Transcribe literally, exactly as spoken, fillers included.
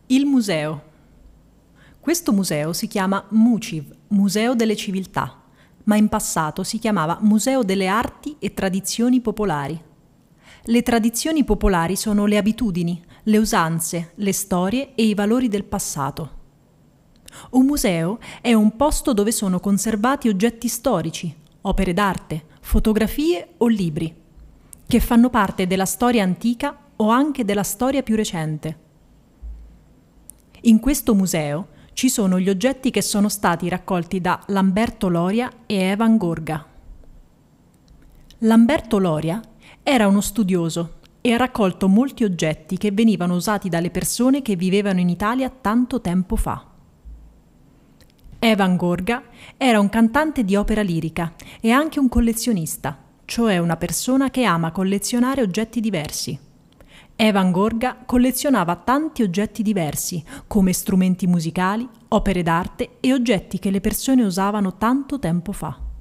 Il museo. Questo museo si chiama MUCIV, Museo delle Civiltà, ma in passato si chiamava Museo delle Arti e Tradizioni Popolari. Le tradizioni popolari sono le abitudini, le usanze, le storie e i valori del passato. Un museo è un posto dove sono conservati oggetti storici, opere d'arte, fotografie o libri, che fanno parte della storia antica o anche della storia più recente. In questo museo ci sono gli oggetti che sono stati raccolti da Lamberto Loria e Evan Gorga. Lamberto Loria era uno studioso e ha raccolto molti oggetti che venivano usati dalle persone che vivevano in Italia tanto tempo fa. Evan Gorga era un cantante di opera lirica e anche un collezionista, cioè una persona che ama collezionare oggetti diversi. Evan Gorga collezionava tanti oggetti diversi, come strumenti musicali, opere d'arte e oggetti che le persone usavano tanto tempo fa.